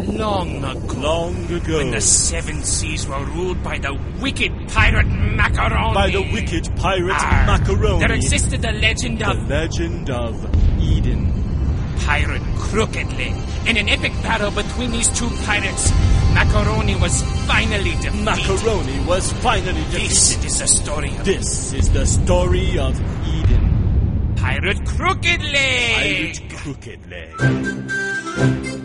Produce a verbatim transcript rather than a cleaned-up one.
long ago. Long ago. When the seven seas were ruled by the wicked pirate Macaroni. By the wicked pirate Arr, Macaroni. There existed the legend The of legend of Eden. Pirate Crooked Leg. In an epic battle between these two pirates, Macaroni was finally defeated. Macaroni was finally defeated. This is the story of This is the story of Eden. Pirate Crooked Leg. Pirate Crooked Leg.